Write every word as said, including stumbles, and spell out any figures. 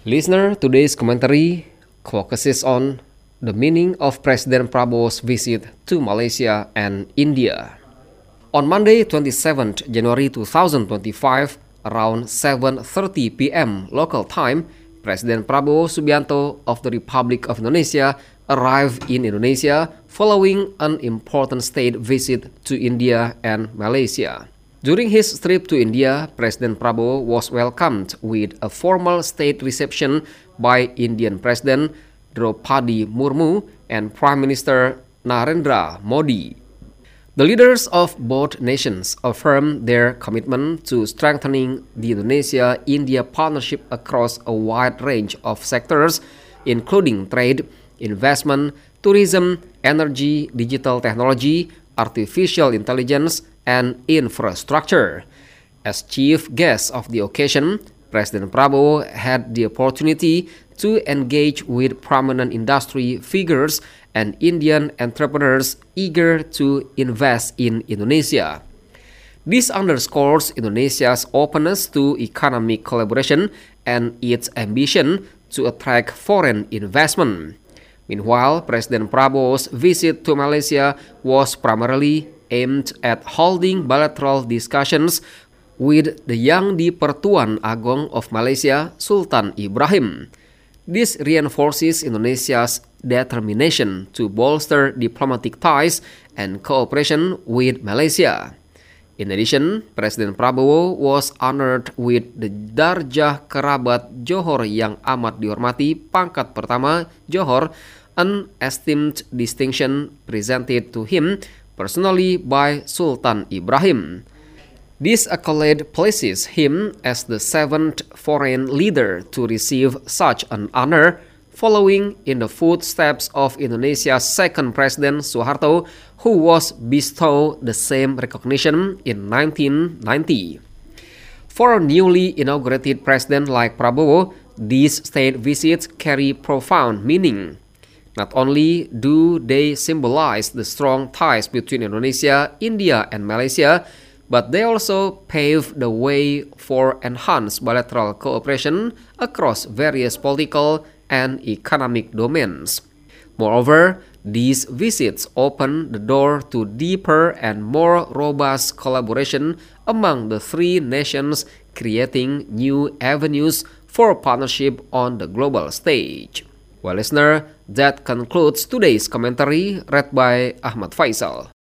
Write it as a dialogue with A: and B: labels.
A: Listener, today's commentary focuses on the meaning of President Prabowo's visit to Malaysia and India. On Monday, twenty-seventh January two thousand twenty-five, around seven thirty p m local time, President Prabowo Subianto of the Republic of Indonesia arrived in Indonesia following an important state visit to India and Malaysia. During his trip to India, President Prabowo was welcomed with a formal state reception by Indian President Draupadi Murmu and Prime Minister Narendra Modi. The leaders of both nations affirmed their commitment to strengthening the Indonesia-India partnership across a wide range of sectors, including trade, investment, tourism, energy, digital technology, artificial intelligence, and infrastructure. As chief guest of the occasion, President Prabowo had the opportunity to engage with prominent industry figures and Indian entrepreneurs eager to invest in Indonesia. This underscores Indonesia's openness to economic collaboration and its ambition to attract foreign investment. Meanwhile, President Prabowo's visit to Malaysia was primarily aimed at holding bilateral discussions with the Yang di-Pertuan Agong of Malaysia, Sultan Ibrahim. This reinforces Indonesia's determination to bolster diplomatic ties and cooperation with Malaysia. In addition, President Prabowo was honored with the Darjah Kerabat Johor yang amat dihormati pangkat pertama Johor, an esteemed distinction presented to him personally by Sultan Ibrahim. This accolade places him as the seventh foreign leader to receive such an honor, following in the footsteps of Indonesia's second president Suharto, who was bestowed the same recognition in nineteen ninety. For a newly inaugurated president like Prabowo, these state visits carry profound meaning. Not only do they symbolize the strong ties between Indonesia, India, and Malaysia, but they also pave the way for enhanced bilateral cooperation across various political and economic domains. Moreover, these visits open the door to deeper and more robust collaboration among the three nations, creating new avenues for partnership on the global stage. Well, listener, that concludes today's commentary read by Ahmad Faisal.